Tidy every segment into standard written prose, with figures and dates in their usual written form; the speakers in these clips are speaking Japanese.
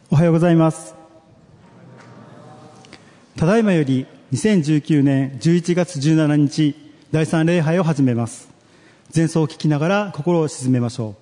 おはようございます。ただいまより2019年11月17日第3礼拝を始めます。前奏を聞きながら心を静めましょう。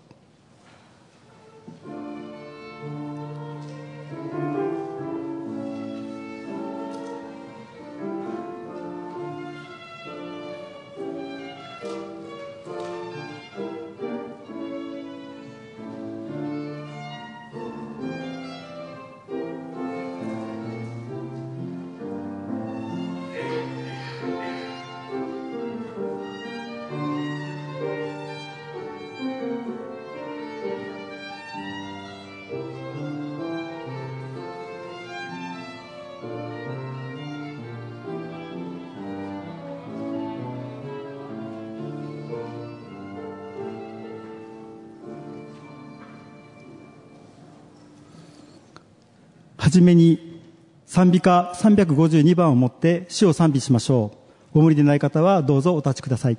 はじめに賛美歌352番を持って主を賛美しましょう。お無理でない方はどうぞお立ちください。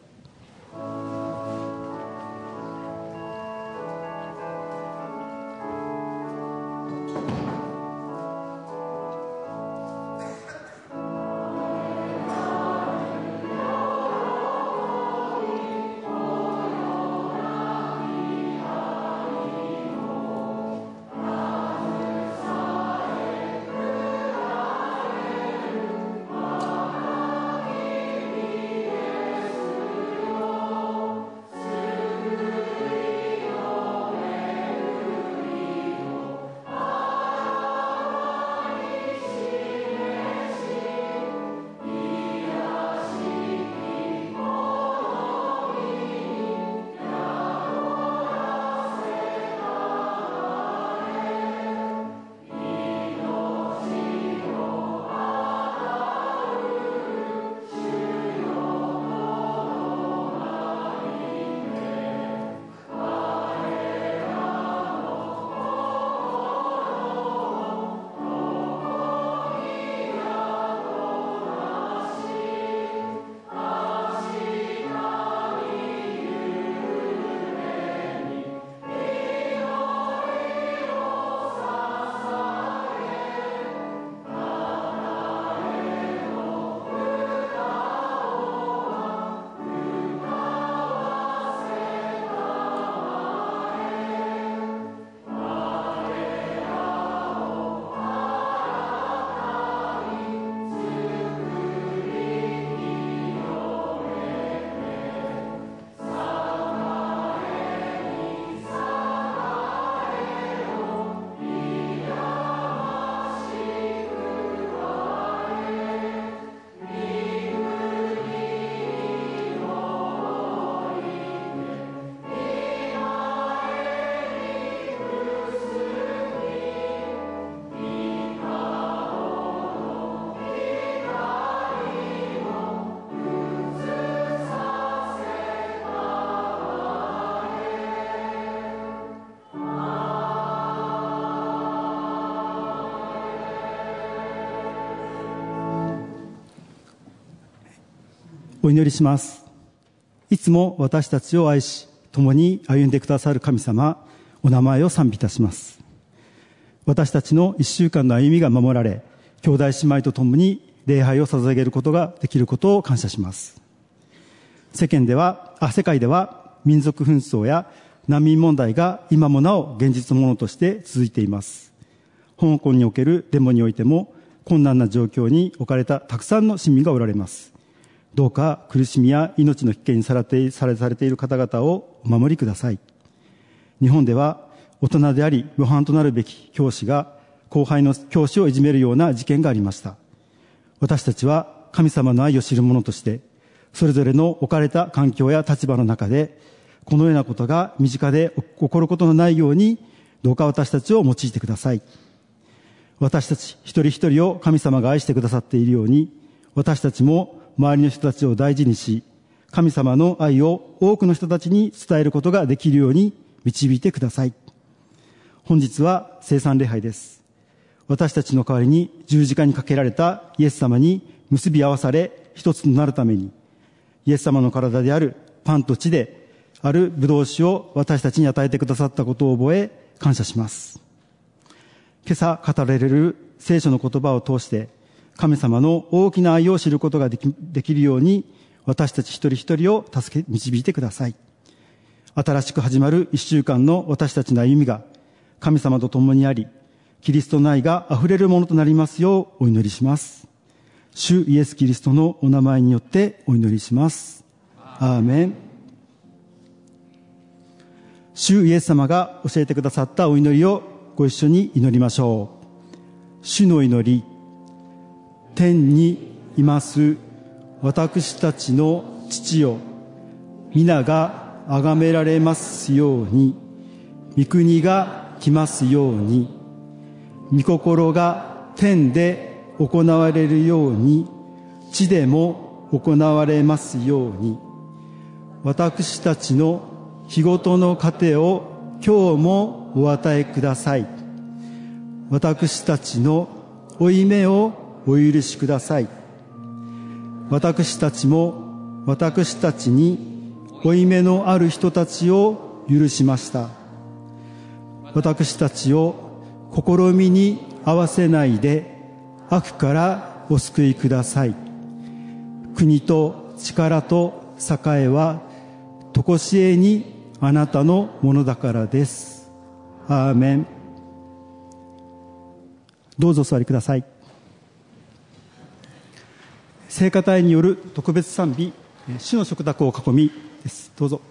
お祈りします。いつも私たちを愛し、共に歩んでくださる神様、お名前を賛美いたします。私たちの一週間の歩みが守られ、兄弟姉妹と共に礼拝を捧げることができることを感謝します。世界では民族紛争や難民問題が今もなお現実のものとして続いています。香港におけるデモにおいても困難な状況に置かれたたくさんの市民がおられます。どうか苦しみや命の危険にさらされている方々をお守りください。日本では大人であり模範となるべき教師が後輩の教師をいじめるような事件がありました。私たちは神様の愛を知る者としてそれぞれの置かれた環境や立場の中でこのようなことが身近で起こることのないようにどうか私たちを用いてください。私たち一人一人を神様が愛してくださっているように私たちも周りの人たちを大事にし、神様の愛を多くの人たちに伝えることができるように導いてください。本日は聖餐礼拝です。私たちの代わりに十字架にかけられたイエス様に結び合わされ一つとなるために、イエス様の体であるパンと血であるブドウ酒を私たちに与えてくださったことを覚え感謝します。 今朝語られる聖書の言葉を通して神様の大きな愛を知ることができるように私たち一人一人を導いてください。新しく始まる一週間の私たちの歩みが神様と共にあり、キリストの愛があふれるものとなりますようお祈りします。主イエス・キリストのお名前によってお祈りします。アーメン。主イエス様が教えてくださったお祈りをご一緒に祈りましょう。主の祈り。天にいます私たちの父よ、皆が崇められますように、御国が来ますように、御心が天で行われるように、地でも行われますように、私たちの日ごとの糧を今日もお与えください。私たちの負い目をお許しください。私たちも私たちに負い目のある人たちを許しました。私たちを試みに合わせないで悪からお救いください。国と力と栄はとこしえにあなたのものだからです。アーメン。どうぞお座りください。聖歌隊による特別賛美、主の食卓を囲みです。どうぞ。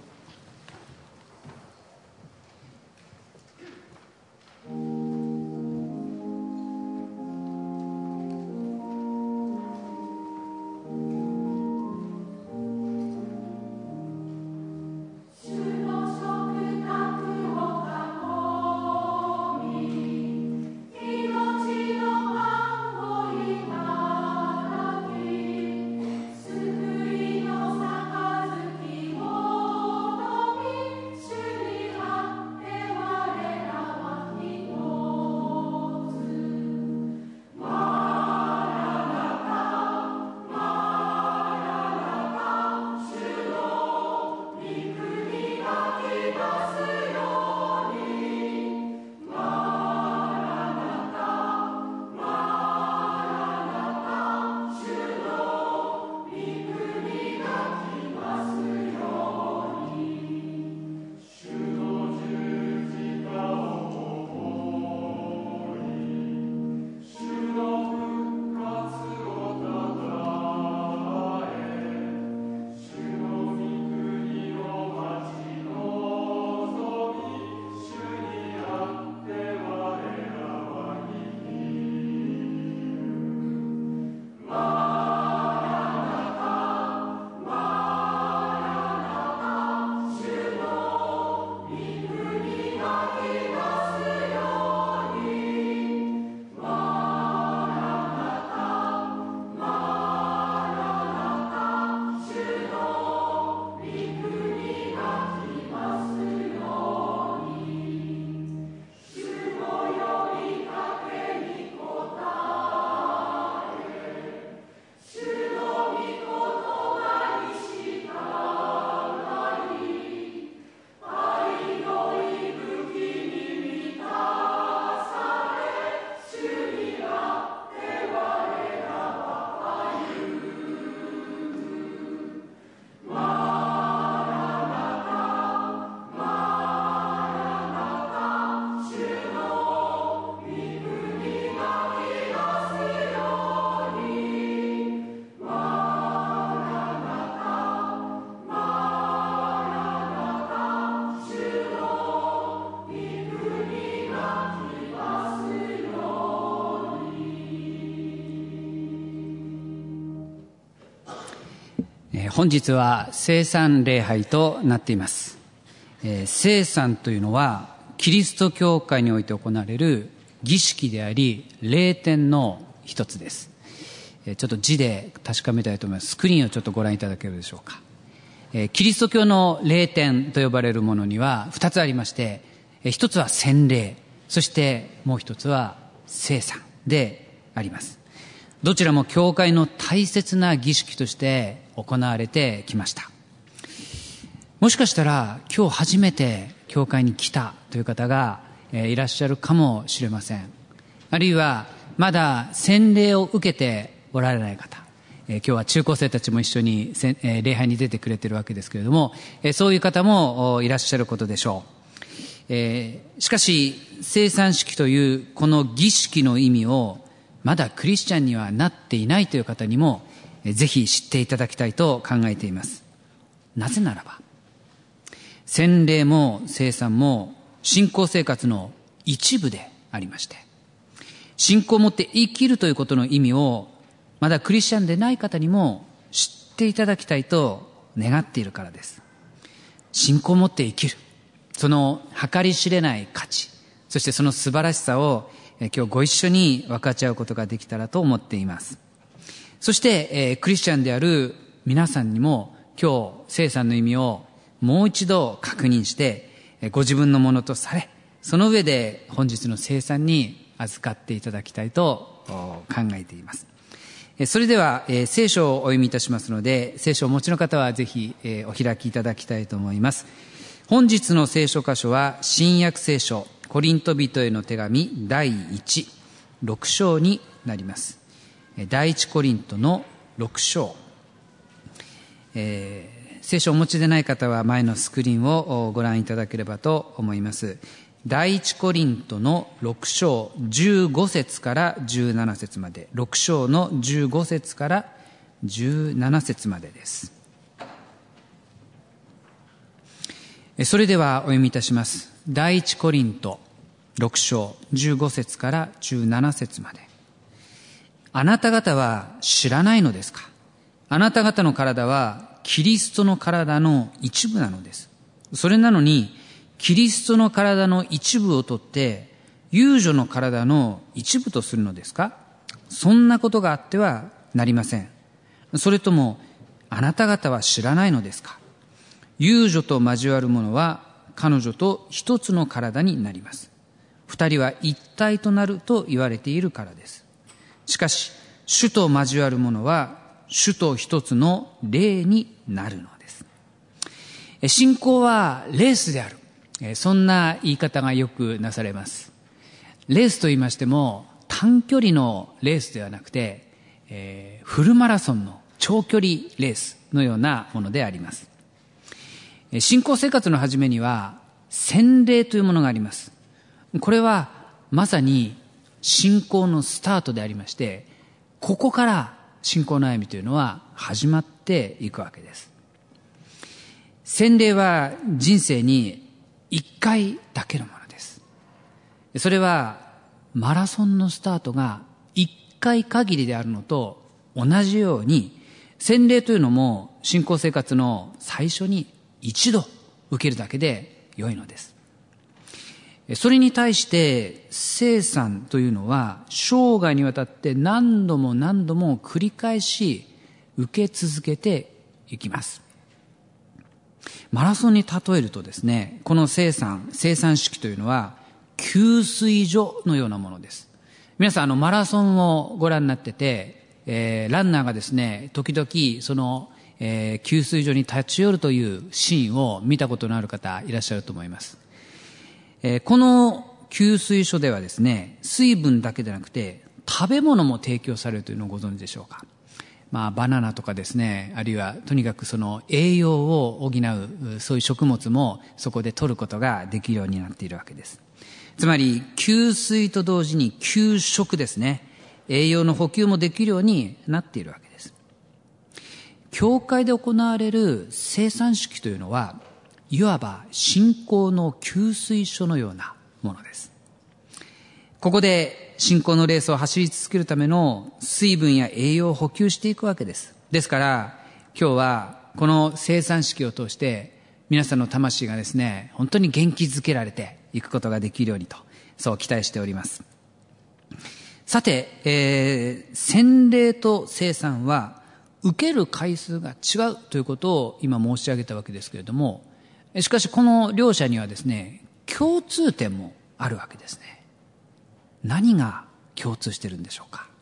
本日は聖餐礼拝となっています。聖餐というのはキリスト教会において行われる儀式であり礼典の一つです。ちょっと字で確かめたいと思います。スクリーンをちょっとご覧いただけるでしょうか。キリスト教の礼典と呼ばれるものには2つありまして、一つは洗礼、そしてもう一つは聖餐であります。どちらも教会の大切な儀式として行われてきました。もしかしたら今日初めて教会に来たという方がいらっしゃるかもしれません。 あるいはまだ洗礼を受けておられない方、今日は中高生たちも一緒に礼拝に出てくれているわけですけれども、そういう方もいらっしゃることでしょう。しかし聖餐式というこの儀式の意味をまだクリスチャンにはなっていないという方にもぜひ知っていただきたいと考えています。なぜならば洗礼も聖餐も信仰生活の一部でありまして、信仰を持って生きるということの意味をまだクリスチャンでない方にも知っていただきたいと願っているからです。信仰を持って生きる、その計り知れない価値、そしてその素晴らしさを今日ご一緒に分かち合うことができたらと思っています。そして、クリスチャンである皆さんにも今日聖餐の意味をもう一度確認してご自分のものとされ、その上で本日の聖餐に預かっていただきたいと考えています。それでは、聖書をお読みいたしますので、聖書をお持ちの方はぜひ、お開きいただきたいと思います。本日の聖書箇所は新約聖書コリント人への手紙第6章になります。第1コリントの6章、聖書をお持ちでない方は前のスクリーンをご覧いただければと思います。第1コリントの6章15節から17節まで、6章の15節から17節までです。それではお読みいたします。第1コリント6章15節から17節まで。あなた方は知らないのですか？あなた方の体はキリストの体の一部なのです。それなのにキリストの体の一部を取って遊女の体の一部とするのですか？そんなことがあってはなりません。それともあなた方は知らないのですか？遊女と交わる者は彼女と一つの体になります。二人は一体となると言われているからです。しかし主と交わる者は主と一つの霊になるのです。信仰はレースである、そんな言い方がよくなされます。レースと言いましても短距離のレースではなくて、フルマラソンの長距離レースのようなものであります。信仰生活の始めには洗礼というものがあります。これはまさに信仰のスタートでありまして、ここから信仰の歩みというのは始まっていくわけです。洗礼は人生に一回だけのものです。それはマラソンのスタートが一回限りであるのと同じように、洗礼というのも信仰生活の最初に一度受けるだけで良いのです。それに対して聖餐というのは生涯にわたって何度も何度も繰り返し受け続けていきます。マラソンに例えるとですね、この聖餐式というのは給水所のようなものです。皆さんマラソンをご覧になってて、ランナーがですね時々その、給水所に立ち寄るというシーンを見たことのある方いらっしゃると思います。この給水所ではですね、水分だけでなくて食べ物も提供されるというのをご存知でしょうか。バナナとかですね、あるいはとにかくその栄養を補うそういう食物もそこで取ることができるようになっているわけです。つまり給水と同時に給食ですね、栄養の補給もできるようになっているわけです。教会で行われる聖餐式というのはいわば信仰の給水所のようなものです。ここで信仰のレースを走り続けるための水分や栄養を補給していくわけです。ですから今日はこの聖餐式を通して皆さんの魂がですね、本当に元気づけられていくことができるようにと、そう期待しております。さて、洗礼と聖餐は受ける回数が違うということを今申し上げたわけですけれども、しかしこの両者にはですね、共通点もあるわけですね。何が共通しているんでしょうか。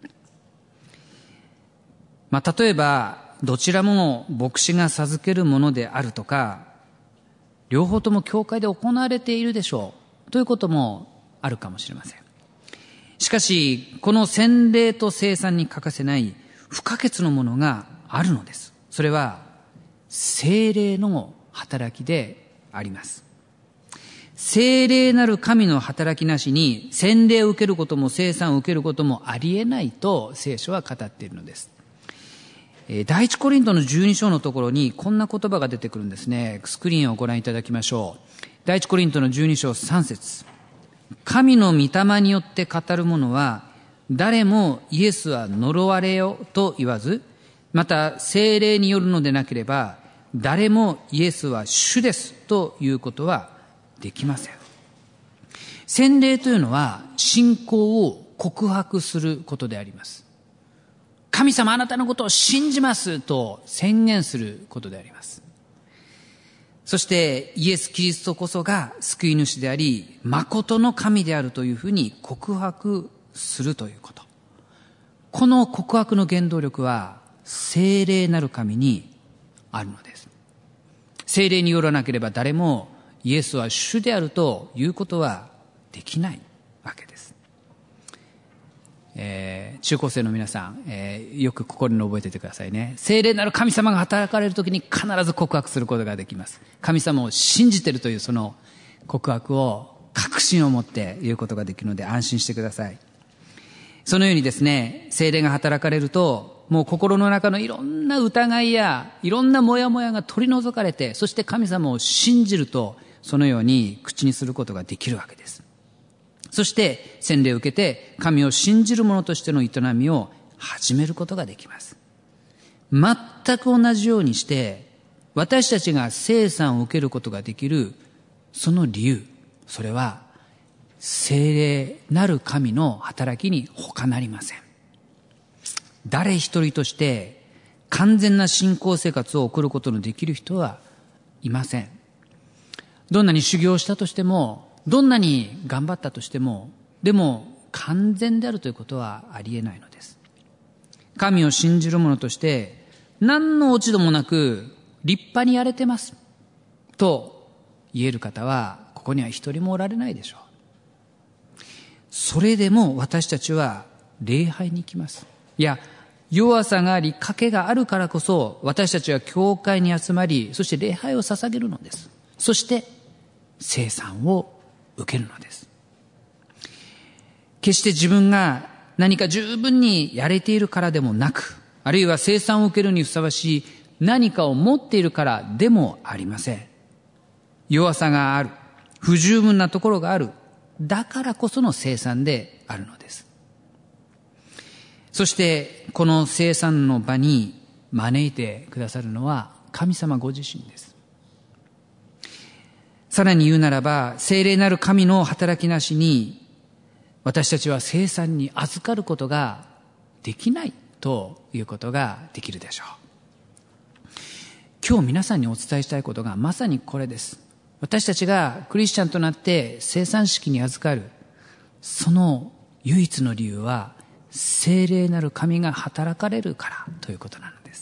例えばどちらも牧師が授けるものであるとか、両方とも教会で行われているでしょうということもあるかもしれません。 しかし、この洗礼と聖餐に欠かせない不可欠のものがあるのです。それは、聖霊の働きであります。聖霊なる神の働きなしに、洗礼を受けることも聖餐を受けることもありえないと聖書は語っているのです。第一コリントの12章のところにこんな言葉が出てくるんですね。スクリーンをご覧いただきましょう。第一コリントの12章3節。神の御霊によって語る者は、誰もイエスは呪われよと言わず、また聖霊によるのでなければ、誰もイエスは主ですということはできません。洗礼というのは信仰を告白することであります。神様あなたのことを信じますと宣言することであります。そしてイエス・キリストこそが救い主であり、誠の神であるというふうに告白するということ。この告白の原動力は聖霊なる神にあるのです。聖霊によらなければ誰もイエスは主であるということはできないわけです。中高生の皆さん、よく心に覚えていてくださいね。聖霊なる神様が働かれるときに必ず告白することができます。神様を信じているというその告白を確信を持って言うことができるので安心してください。そのようにですね、聖霊が働かれると、もう心の中のいろんな疑いやいろんなモヤモヤが取り除かれて、そして神様を信じると、そのように口にすることができるわけです。そして洗礼を受けて神を信じる者としての営みを始めることができます。全く同じようにして私たちが聖餐を受けることができるその理由、それは聖霊なる神の働きに他なりません。誰一人として完全な信仰生活を送ることのできる人はいません。どんなに修行したとしても、どんなに頑張ったとしても、でも完全であるということはありえないのです。神を信じる者として何の落ち度もなく立派にやれてますと言える方はここには一人もおられないでしょう。それでも私たちは礼拝に行きます。いや、弱さがあり賭けがあるからこそ私たちは教会に集まり、そして礼拝を捧げるのです。そして聖餐を受けるのです。決して自分が何か十分にやれているからでもなく、あるいは聖餐を受けるにふさわしい何かを持っているからでもありません。弱さがある、不十分なところがある、だからこその聖餐であるのです。そしてこの聖餐の場に招いてくださるのは神様ご自身です。さらに言うならば、聖霊なる神の働きなしに私たちは聖餐に預かることができないということができるでしょう。今日皆さんにお伝えしたいことがまさにこれです。私たちがクリスチャンとなって聖餐式に預かる、その唯一の理由は聖霊なる神が働かれるからということなのです。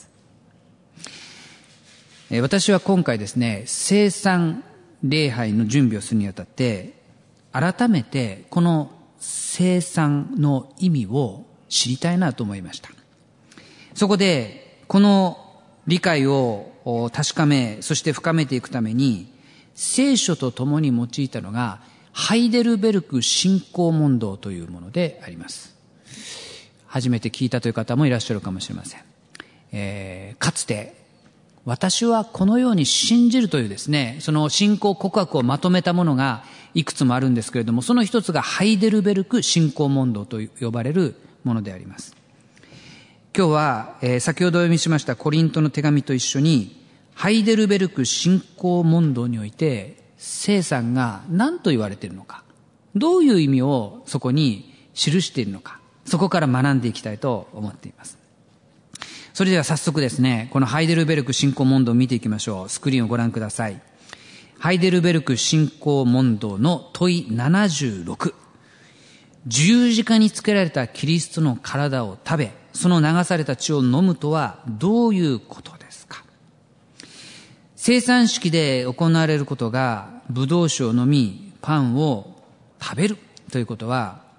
私は今回ですね、聖餐礼拝の準備をするにあたって改めてこの聖餐の意味を知りたいなと思いました。そこでこの理解を確かめ、そして深めていくために聖書とともに用いたのがハイデルベルク信仰問答というものであります。初めて聞いたという方もいらっしゃるかもしれません。かつて私はこのように信じるというですね、その信仰告白をまとめたものがいくつもあるんですけれども、その一つがハイデルベルク信仰問答と呼ばれるものであります。今日は、先ほどお読みしましたコリントの手紙と一緒にハイデルベルク信仰問答において聖餐が何と言われているのか、どういう意味をそこに記しているのか、そこから学んでいきたいと思っています。それでは早速ですね、このハイデルベルク信仰問答を見ていきましょう。スクリーンをご覧ください。ハイデルベルク信仰問答の問い76。十字架につけられたキリストの体を食べ、その流された血を飲むとはどういうことですか？聖餐式で行われることが、ブドウ酒を飲み、パンを食べるということは、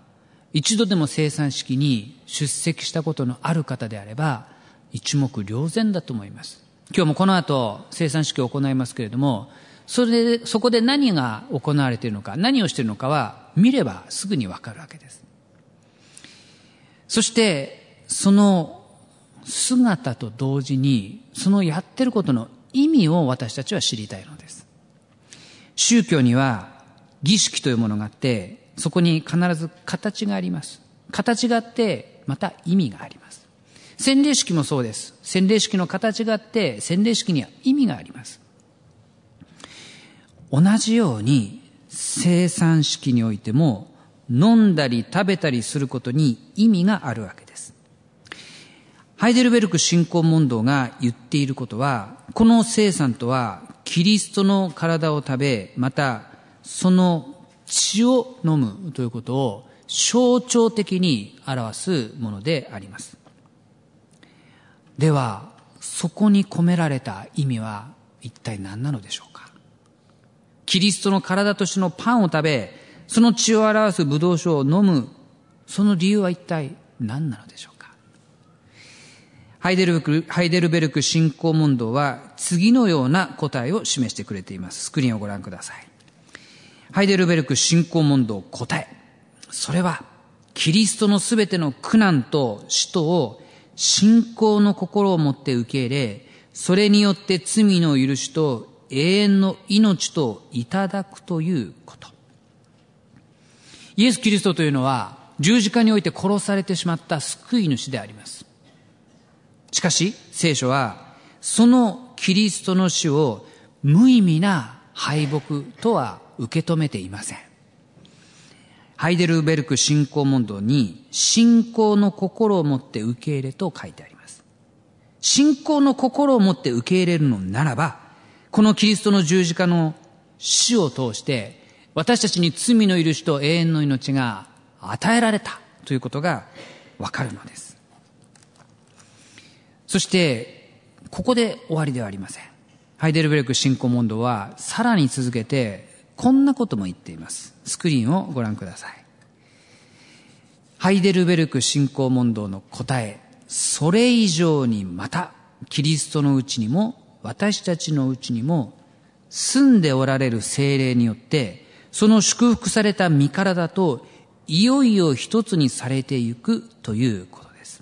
一度でも生産式に出席したことのある方であれば一目瞭然だと思います。今日もこの後生産式を行いますけれども、そこで何が行われているのか、何をしているのかは見ればすぐにわかるわけです。そしてその姿と同時にそのやってることの意味を私たちは知りたいのです。宗教には儀式というものがあって、そこに必ず形があります。形があってまた意味があります。洗礼式もそうです。洗礼式の形があって洗礼式には意味があります。同じように生産式においても飲んだり食べたりすることに意味があるわけです。ハイデルベルク信仰問答が言っていることは、この生産とはキリストの体を食べ、またその血を飲むということを象徴的に表すものであります。ではそこに込められた意味は一体何なのでしょうか。キリストの体としてのパンを食べ、その血を表すブドウ酒を飲む、その理由は一体何なのでしょうか。ハイデルベルク信仰問答は次のような答えを示してくれています。スクリーンをご覧ください。ハイデルベルク信仰問答答え。それはキリストのすべての苦難と死とを信仰の心を持って受け入れ、それによって罪の許しと永遠の命といただくということ。イエス・キリストというのは十字架において殺されてしまった救い主であります。しかし聖書はそのキリストの死を無意味な敗北とは受け止めていません。ハイデルベルク信仰問答に信仰の心を持って受け入れと書いてあります。信仰の心を持って受け入れるのならば、このキリストの十字架の死を通して私たちに罪の許しと永遠の命が与えられたということがわかるのです。そしてここで終わりではありません。ハイデルベルク信仰問答はさらに続けてこんなことも言っています。スクリーンをご覧ください。ハイデルベルク信仰問答の答え、それ以上にまたキリストのうちにも私たちのうちにも住んでおられる聖霊によってその祝福された身体といよいよ一つにされていくということです。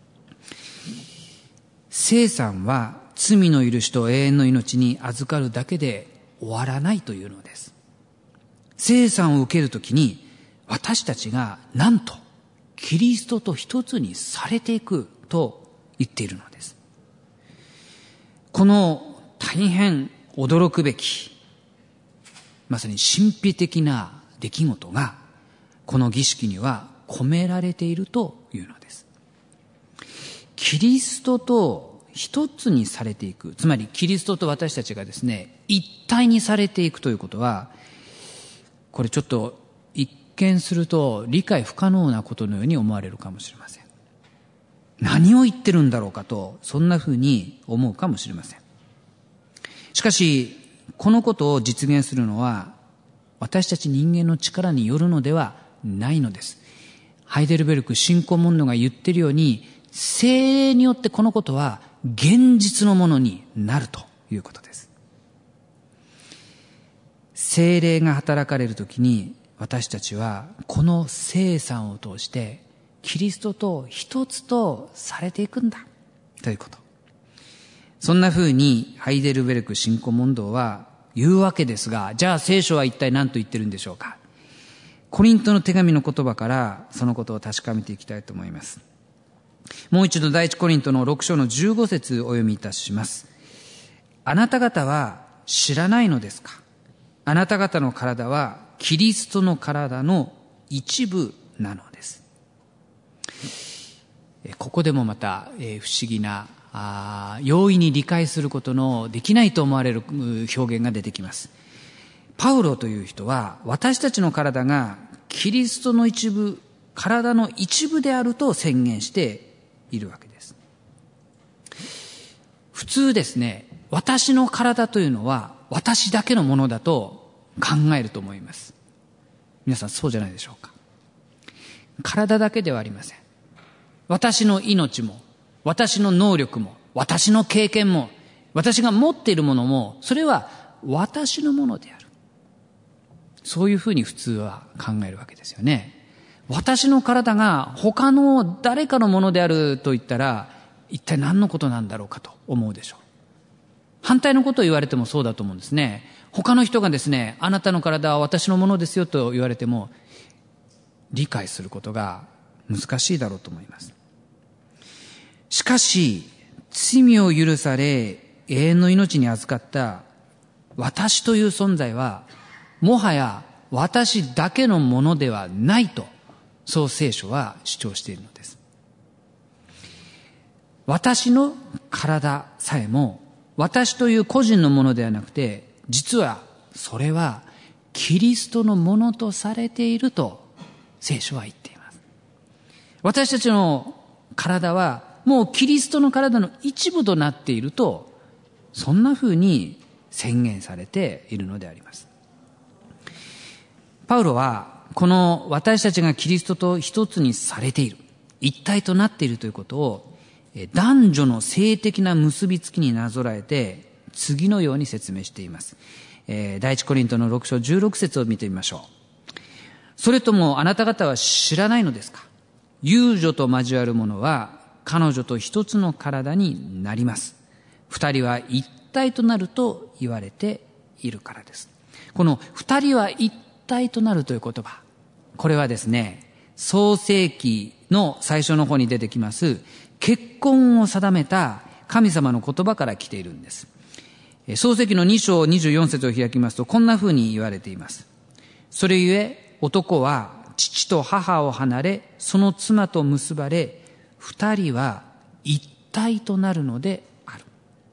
聖餐は罪の許しと永遠の命に預かるだけで終わらないというのです。聖餐を受けるときに私たちがなんとキリストと一つにされていくと言っているのです。この大変驚くべき、まさに神秘的な出来事がこの儀式には込められているというのです。キリストと一つにされていく、つまりキリストと私たちがですね、一体にされていくということは、これちょっと一見すると理解不可能なことのように思われるかもしれません。何を言ってるんだろうかと、そんなふうに思うかもしれません。しかしこのことを実現するのは私たち人間の力によるのではないのです。ハイデルベルク信仰問答が言っているように、聖霊によってこのことは現実のものになるということです。聖霊が働かれるときに私たちはこの聖餐を通してキリストと一つとされていくんだということ。そんな風にハイデルベルク信仰問答は言うわけですが、じゃあ聖書は一体何と言ってるんでしょうか。コリントの手紙の言葉からそのことを確かめていきたいと思います。もう一度第一コリントの6章の15節をお読みいたします。あなた方は知らないのですか。あなた方の体はキリストの体の一部なのです。ここでもまた不思議な容易に理解することのできないと思われる表現が出てきます。パウロという人は私たちの体がキリストの一部、体の一部であると宣言しているわけです。普通ですね、私の体というのは私だけのものだと考えると思います。皆さんそうじゃないでしょうか。 体だけではありません。私の命も、私の能力も、私の経験も、私が持っているものも、それは私のものである。そういうふうに普通は考えるわけですよね。私の体が他の誰かのものであると言ったら、一体何のことなんだろうかと思うでしょう。反対のことを言われてもそうだと思うんですね。他の人がですね、あなたの体は私のものですよと言われても、理解することが難しいだろうと思います。しかし、罪を許され、永遠の命に預かった私という存在は、もはや私だけのものではないと、そう聖書は主張しているのです。私の体さえも、私という個人のものではなくて、実はそれはキリストのものとされていると聖書は言っています。私たちの体はもうキリストの体の一部となっていると、そんな風に宣言されているのであります。パウロはこの私たちがキリストと一つにされている、一体となっているということを男女の性的な結びつきになぞらえて次のように説明しています。第一コリントの6章16節を見てみましょう。それともあなた方は知らないのですか？遊女と交わる者は彼女と一つの体になります。二人は一体となると言われているからです。この二人は一体となるという言葉、これはですね、創世記の最初の方に出てきます結婚を定めた神様の言葉から来ているんです。創世記の2章24節を開きますと、こんな風に言われています。それゆえ男は父と母を離れ、その妻と結ばれ、二人は一体となるのである。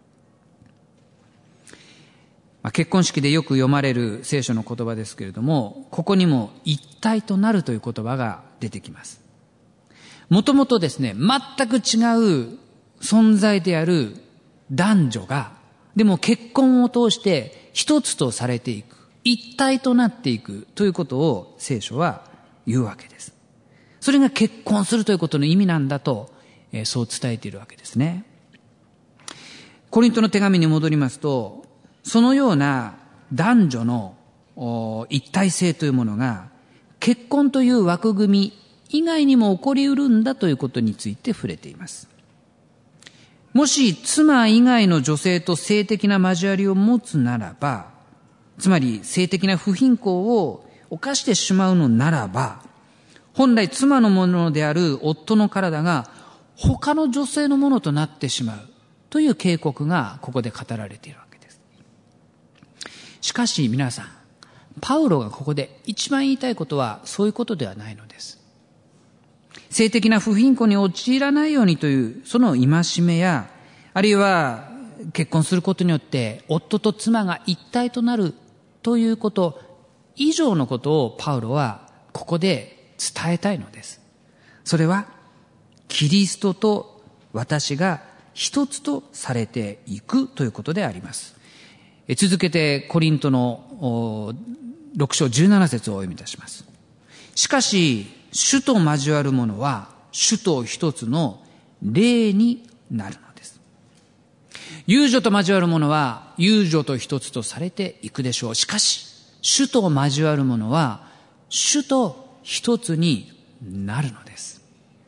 結婚式でよく読まれる聖書の言葉ですけれども、ここにも一体となるという言葉が出てきます。もともとですね、全く違う存在である男女が、でも結婚を通して一つとされていく、一体となっていくということを聖書は言うわけです。それが結婚するということの意味なんだと、そう伝えているわけですね。コリントの手紙に戻りますと、そのような男女の一体性というものが結婚という枠組み以外にも起こりうるんだということについて触れています。もし妻以外の女性と性的な交わりを持つならば、つまり性的な不貧困を犯してしまうのならば、本来妻のものである夫の体が他の女性のものとなってしまうという警告がここで語られているわけです。しかし皆さん、パウロがここで一番言いたいことはそういうことではないのです。性的な不貧困に陥らないようにというその戒めや、あるいは結婚することによって夫と妻が一体となるということ以上のことをパウロはここで伝えたいのです。それはキリストと私が一つとされていくということであります。続けてコリントの6章17節をお読みいたします。しかし主と交わる者は主と一つの霊になるのです。遊女と交わる者は遊女と一つとされていくでしょう。しかし主と交わる者は主と一つになるのです。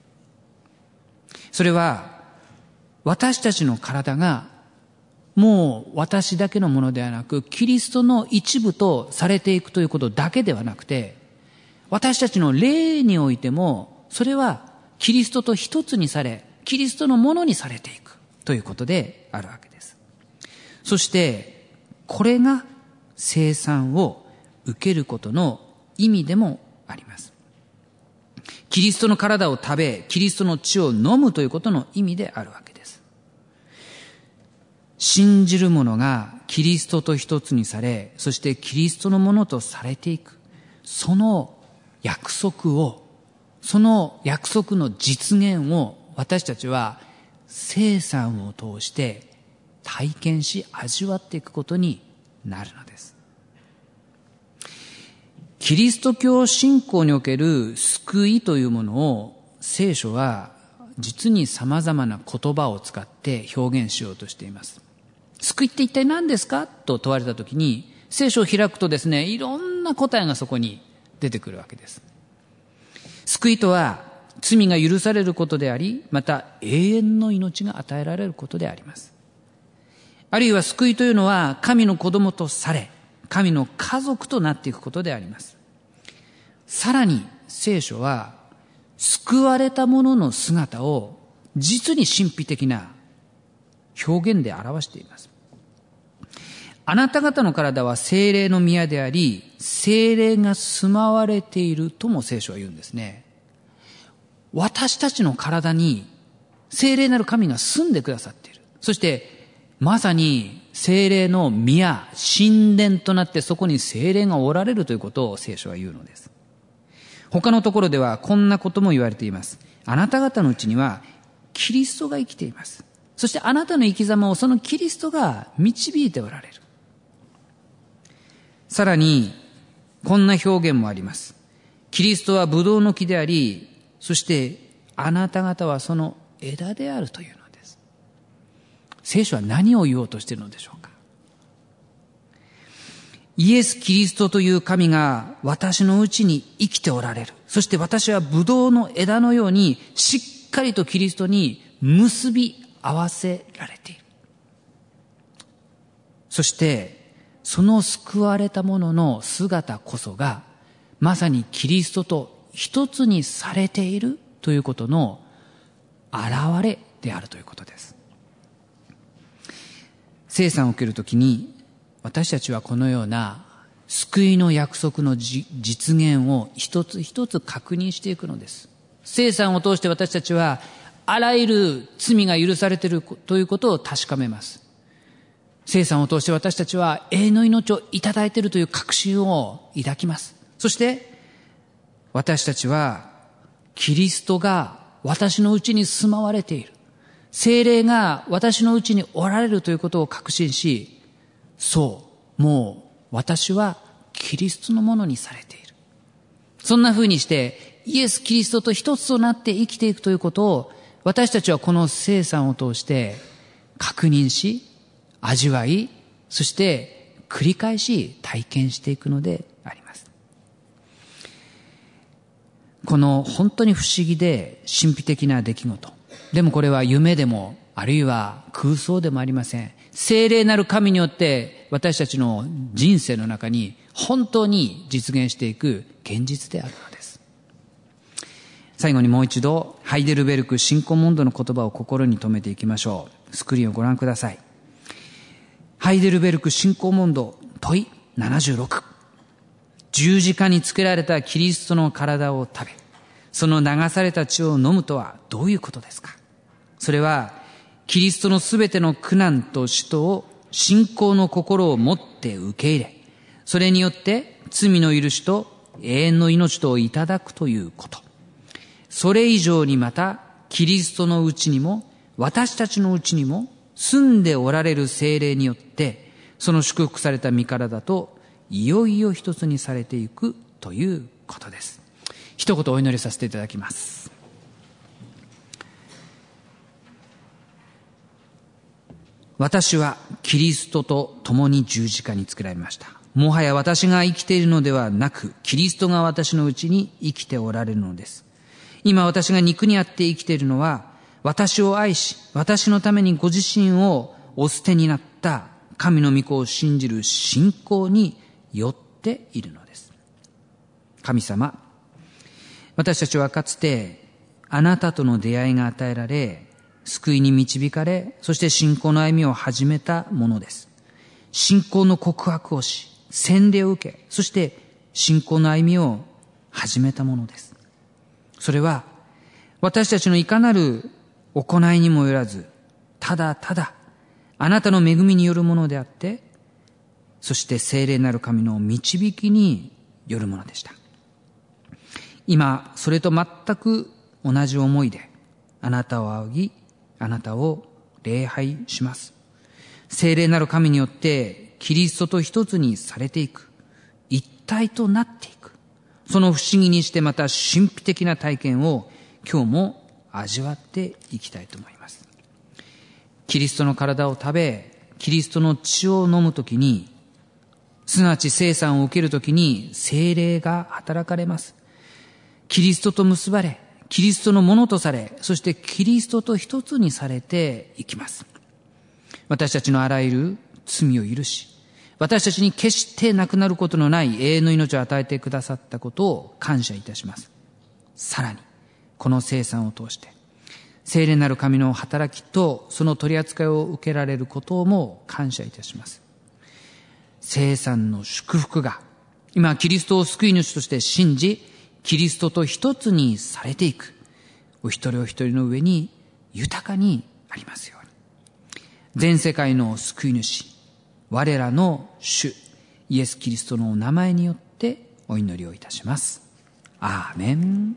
それは私たちの体がもう私だけのものではなく、キリストの一部とされていくということだけではなくて、私たちの霊においてもそれはキリストと一つにされ、キリストのものにされていくということであるわけです。そしてこれが聖餐を受けることの意味でもあります。キリストの体を食べ、キリストの血を飲むということの意味であるわけです。信じる者がキリストと一つにされ、そしてキリストのものとされていく、その約束を、その約束の実現を私たちは聖餐を通して体験し味わっていくことになるのです。 キリスト教信仰における救いというものを聖書は実に様々な言葉を使って表現しようとしています。救いって一体何ですかと問われたときに、聖書を開くとですね、いろんな答えがそこに出てくるわけです。救いとは罪が許されることであり、また永遠の命が与えられることであります。あるいは救いというのは神の子供とされ、神の家族となっていくことであります。さらに聖書は救われた者の姿を実に神秘的な表現で表しています。あなた方の体は聖霊の宮であり、聖霊が住まわれているとも聖書は言うんですね。私たちの体に聖霊なる神が住んでくださっている。そしてまさに聖霊の宮、神殿となってそこに聖霊がおられるということを聖書は言うのです。他のところではこんなことも言われています。あなた方のうちにはキリストが生きています。そしてあなたの生き様をそのキリストが導いておられる。さらにこんな表現もあります。キリストはブドウの木であり、そしてあなた方はその枝であるというのです。聖書は何を言おうとしているのでしょうか。イエス・キリストという神が私のうちに生きておられる。そして私はブドウの枝のようにしっかりとキリストに結び合わせられている。そしてその救われた者の姿こそがまさにキリストと一つにされているということの現れであるということです。聖餐を受けるときに私たちはこのような救いの約束の実現を一つ一つ確認していくのです。聖餐を通して私たちはあらゆる罪が許されているということを確かめます。聖餐を通して私たちは永遠の命をいただいているという確信を抱きます。そして私たちはキリストが私のうちに住まわれている。聖霊が私のうちにおられるということを確信し、そう、もう私はキリストのものにされている。そんな風にしてイエス・キリストと一つとなって生きていくということを私たちはこの聖餐を通して確認し、味わい、そして繰り返し体験していくのであります。この本当に不思議で神秘的な出来事。でもこれは夢でもあるいは空想でもありません。聖霊なる神によって私たちの人生の中に本当に実現していく現実であるのです。最後にもう一度ハイデルベルク信仰問答の言葉を心に留めていきましょう。スクリーンをご覧ください。ハイデルベルク信仰問答問い76。十字架につけられたキリストの体を食べ、その流された血を飲むとはどういうことですか。それはキリストのすべての苦難と死とを信仰の心を持って受け入れ、それによって罪の許しと永遠の命とをいただくということ。それ以上にまたキリストのうちにも私たちのうちにも住んでおられる聖霊によってその祝福された身体といよいよ一つにされていくということです。一言お祈りさせていただきます。私はキリストと共に十字架につけられました。もはや私が生きているのではなく、キリストが私のうちに生きておられるのです。今私が肉にあって生きているのは、私を愛し、私のためにご自身をお捨てになった神の御子を信じる信仰によっているのです。神様、私たちはかつてあなたとの出会いが与えられ、救いに導かれ、そして信仰の歩みを始めたものです。信仰の告白をし、洗礼を受け、そして信仰の歩みを始めたものです。それは私たちのいかなる行いにもよらず、ただただあなたの恵みによるものであって、そして聖霊なる神の導きによるものでした。今それと全く同じ思いであなたを仰ぎ、あなたを礼拝します。聖霊なる神によってキリストと一つにされていく、一体となっていく、 その不思議にしてまた神秘的な体験を今日も味わっていきたいと思います。キリストの体を食べ、キリストの血を飲むときに、すなわち聖餐を受けるときに聖霊が働かれます。キリストと結ばれ、キリストのものとされ、そしてキリストと一つにされていきます。私たちのあらゆる罪を許し、私たちに決してなくなることのない永遠の命を与えてくださったことを感謝いたします。さらに、この聖餐を通して、聖霊なる神の働きとその取り扱いを受けられることも感謝いたします。聖餐の祝福が、今キリストを救い主として信じ、キリストと一つにされていく、お一人お一人の上に豊かにありますように。全世界の救い主、我らの主イエス・キリストのお名前によってお祈りをいたします。アーメン。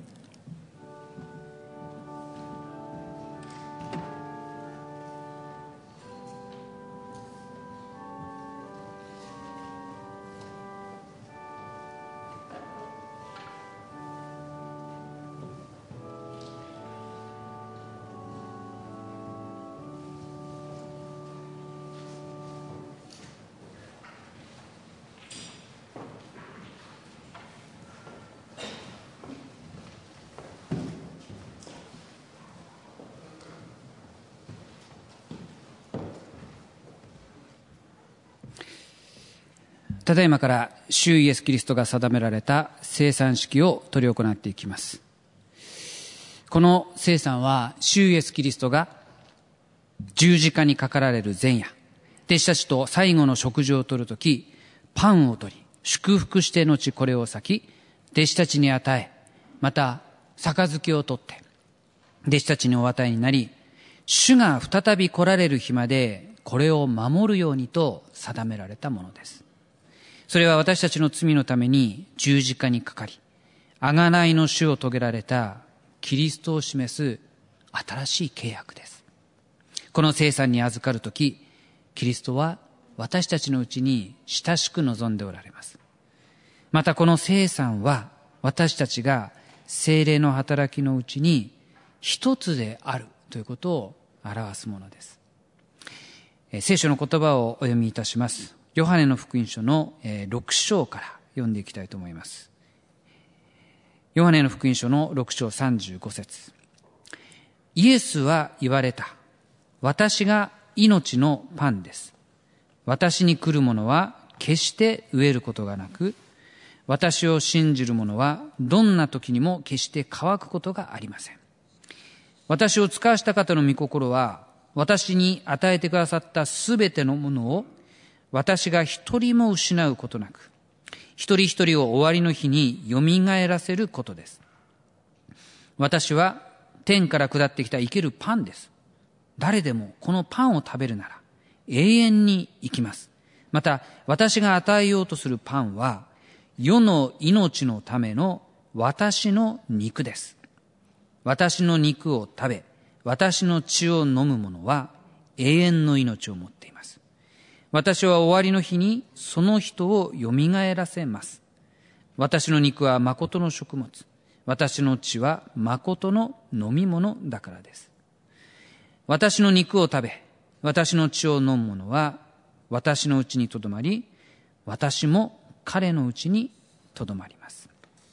ただいまから主イエスキリストが定められた聖餐式を執り行っていきます。この聖餐は主イエスキリストが十字架にかかられる前夜、弟子たちと最後の食事をとるとき、パンを取り祝福して後これを裂き、弟子たちに与え、また杯を取って弟子たちにお与えになり、主が再び来られる日までこれを守るようにと定められたものです。それは私たちの罪のために十字架にかかり、贖いの主を遂げられたキリストを示す新しい契約です。この聖餐に預かるとき、キリストは私たちのうちに親しく望んでおられます。またこの聖餐は私たちが聖霊の働きのうちに一つであるということを表すものです。聖書の言葉をお読みいたします。ヨハネの福音書の6章から読んでいきたいと思います。ヨハネの福音書の6章35節。イエスは言われた。私が命のパンです。私に来る者は決して飢えることがなく、私を信じる者はどんな時にも決して乾くことがありません。私を使わした方の御心は、私に与えてくださったすべてのものを私が一人も失うことなく、一人一人を終わりの日によみがえらせることです。私は天から下ってきた生けるパンです。誰でもこのパンを食べるなら永遠に生きます。また私が与えようとするパンは世の命のための私の肉です。私の肉を食べ、私の血を飲む者は永遠の命を持っています。私は終わりの日にその人をよみがえらせます。私の肉は誠の食物、私の血は誠の飲み物だからです。私の肉を食べ、私の血を飲む者は私のうちにとどまり、私も彼のうちにとどまります。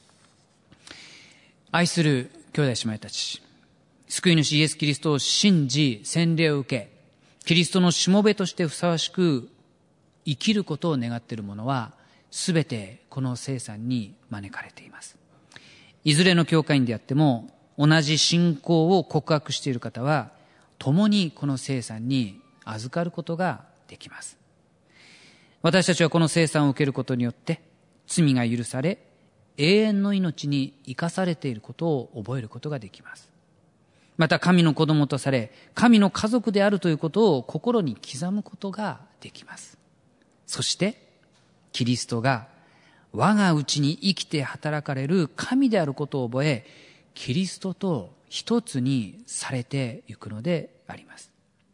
愛する兄弟姉妹たち、救い主イエス・キリストを信じ洗礼を受け、キリストのしもべとしてふさわしく生きることを願っている者はすべてこの聖餐に招かれています。いずれの教会員であっても同じ信仰を告白している方は共にこの聖餐に預かることができます。私たちはこの聖餐を受けることによって罪が許され永遠の命に生かされていることを覚えることができます。また神の子供とされ神の家族であるということを心に刻むことができます。そしてキリストが我がうちに生きて働かれる神であることを覚え、キリストと一つにされていくのであります。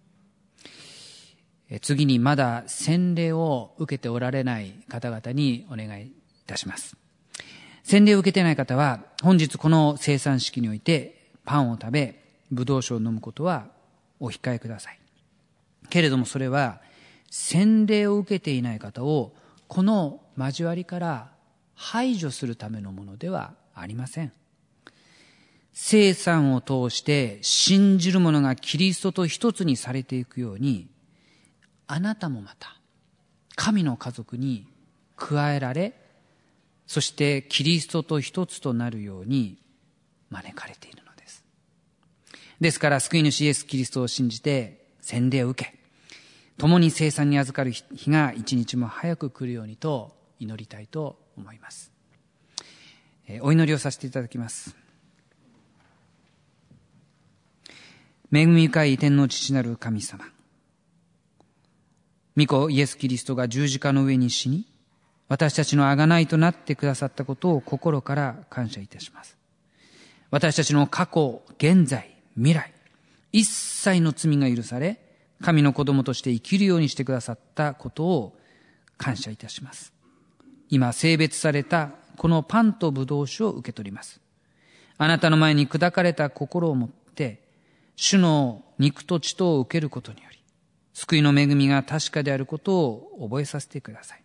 次にまだ洗礼を受けておられない方々にお願いいたします。 洗礼を受けていない方は、本日この聖餐式において、パンを食べ、ブドウ酒を飲むことはお控えください。けれどもそれは、洗礼を受けていない方を、この交わりから排除するためのものではありません。聖餐を通して信じる者がキリストと一つにされていくように、あなたもまた神の家族に加えられ、そしてキリストと一つとなるように招かれているのです。ですから救い主イエス・キリストを信じて洗礼を受け、共に聖餐に預かる日が一日も早く来るようにと祈りたいと思います。お祈りをさせていただきます。恵み深い天の父なる神様、御子イエス・キリストが十字架の上に死に、私たちの贖いとなってくださったことを心から感謝いたします。私たちの過去、現在、未来、一切の罪が許され、神の子供として生きるようにしてくださったことを感謝いたします。今、聖別されたこのパンとブドウ酒を受け取ります。あなたの前に砕かれた心を持って、主の肉と血とを受けることにより、救いの恵みが確かであることを覚えさせてください。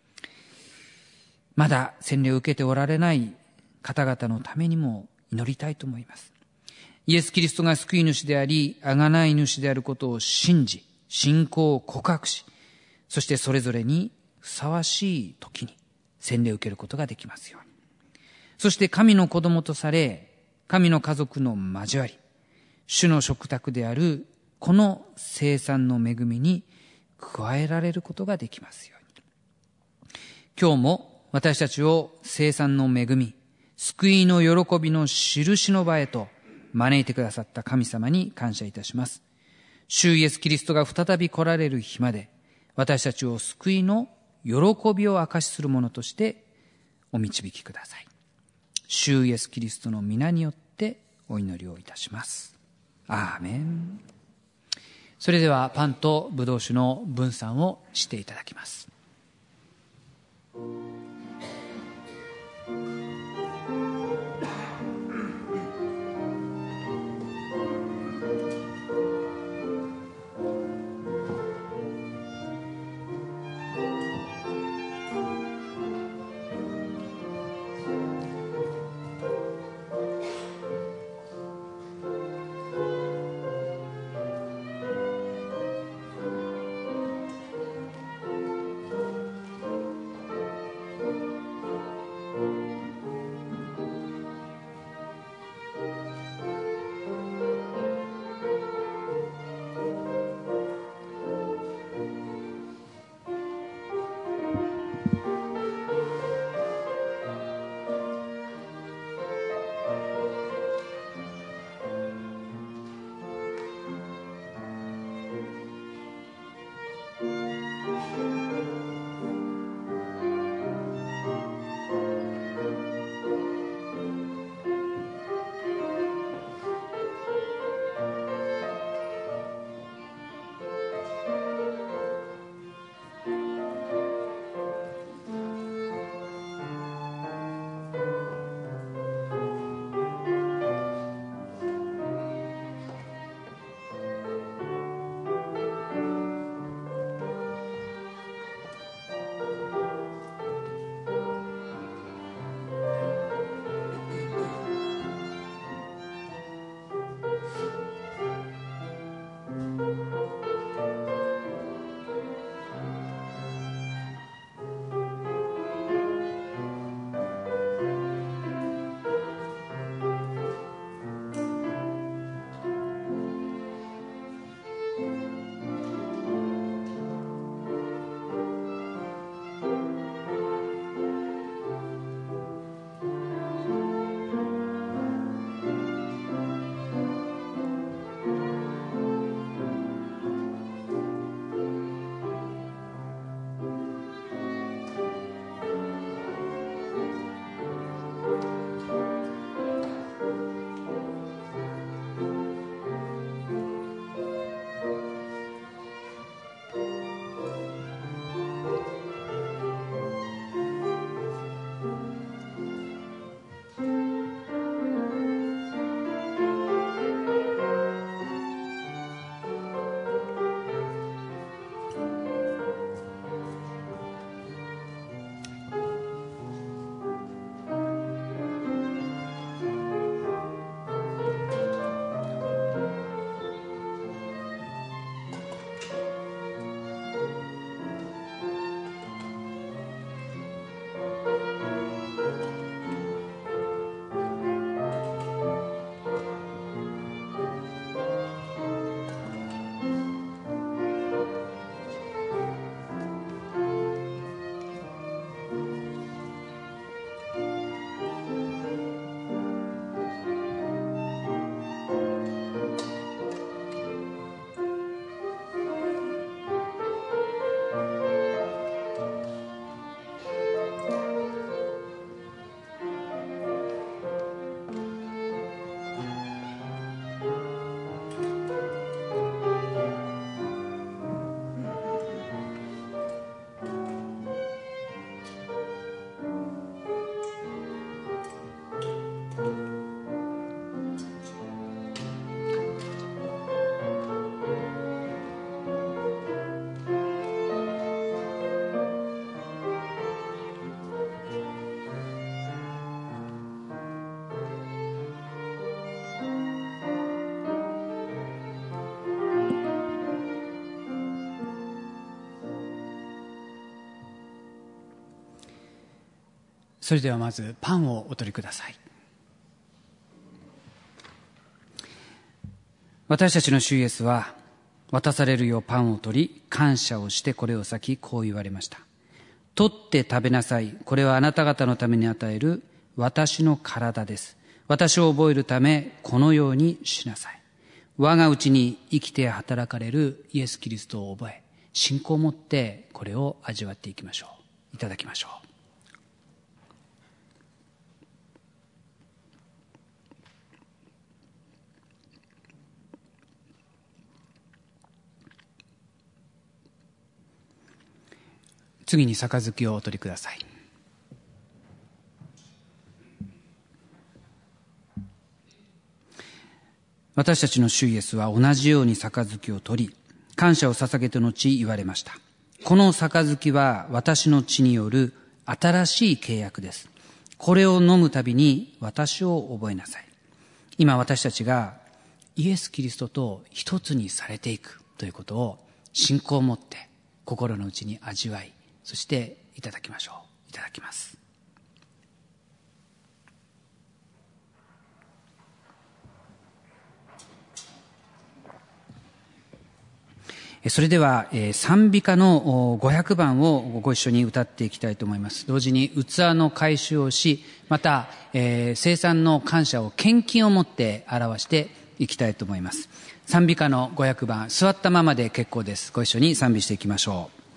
まだ洗礼を受けておられない方々のためにも祈りたいと思います。イエス・キリストが救い主であり、贖い主であることを信じ、信仰を告白し、そしてそれぞれにふさわしい時に洗礼を受けることができますように。そして神の子供とされ、神の家族の交わり、主の食卓であるこの聖餐の恵みに加えられることができますように。今日も私たちを聖餐の恵み、救いの喜びの印の場へと招いてくださった神様に感謝いたします。主イエス・キリストが再び来られる日まで、私たちを救いの喜びを証しするものとしてお導きください。主イエス・キリストの皆によってお祈りをいたします。アーメン。それではパンとブドウ酒の分散をしていただきます。 それではまずパンをお取りください。私たちの主イエスは、渡されるようパンを取り、感謝をしてこれを裂き、こう言われました。取って食べなさい。これはあなた方のために与える私の体です。私を覚えるため、このようにしなさい。我がうちに生きて働かれるイエス・キリストを覚え、信仰を持ってこれを味わっていきましょう。いただきましょう。次に杯をお取りください。私たちの主イエスは同じように杯を取り、感謝を捧げて後言われました。この杯は私の血による新しい契約です。これを飲むたびに私を覚えなさい。今私たちがイエス・キリストと一つにされていくということを信仰を持って心の内に味わい、そしていただきましょう。いただきます。それでは賛美歌の500番をご一緒に歌っていきたいと思います。同時に器の回収をし、また生産の感謝を献金をもって表していきたいと思います。賛美歌の500番、座ったままで結構です。ご一緒に賛美していきましょう。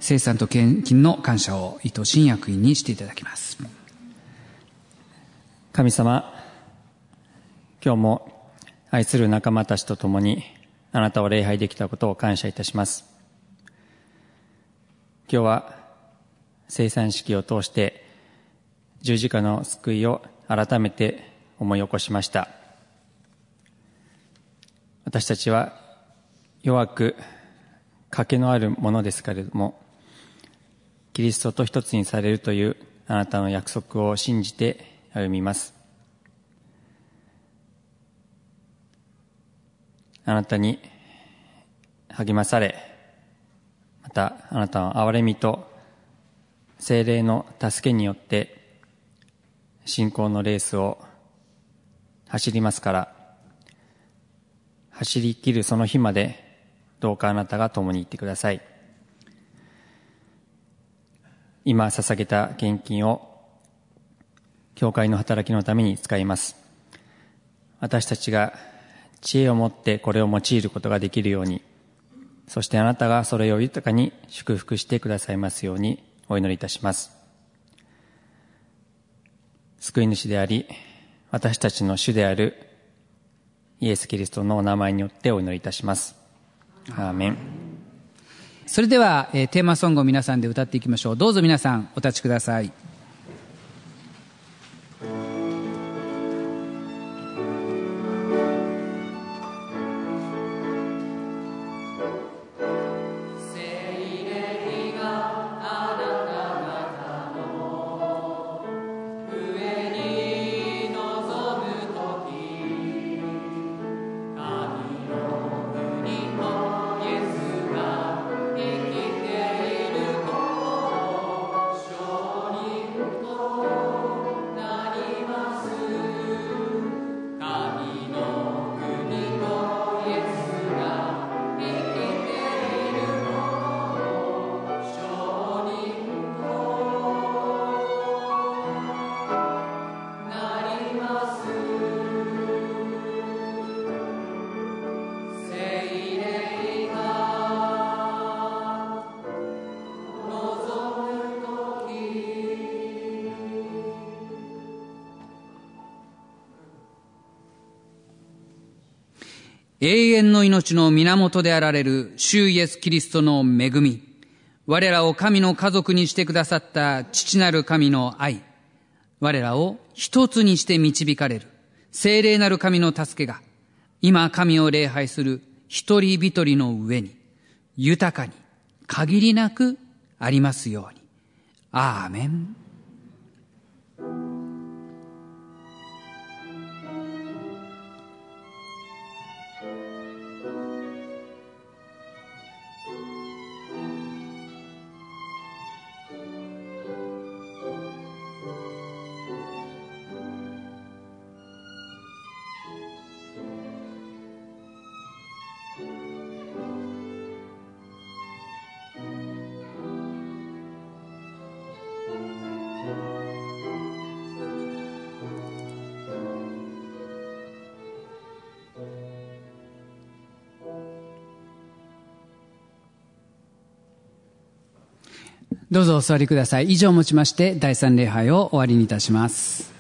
聖餐と献金の感謝を伊藤新役員にしていただきます。 神様、今日も愛する仲間たちと共にあなたを礼拝できたことを感謝いたします。今日は聖餐式を通して十字架の救いを改めて思い起こしました。私たちは弱く賭けのあるものですけれども、キリストと一つにされるというあなたの約束を信じて歩みます。あなたに励まされ、またあなたの憐れみと聖霊の助けによって信仰のレースを走りますから、走り切るその日までどうかあなたが共に行ってください。今捧げた献金を教会の働きのために使います。私たちが知恵を持ってこれを用いることができるように、そしてあなたがそれを豊かに祝福してくださいますようにお祈りいたします。救い主であり、私たちの主であるイエス・キリストのお名前によってお祈りいたします。アーメン。 それでは、テーマソングを皆さんで歌っていきましょう。どうぞ皆さんお立ちください。永遠の命の源であられる主イエスキリストの恵み、我らを神の家族にしてくださった父なる神の愛、我らを一つにして導かれる聖霊なる神の助けが、今神を礼拝する一人一人の上に豊かに限りなくありますように。アーメン。どうぞお座りください。以上をもちまして第3礼拝を終わりにいたします。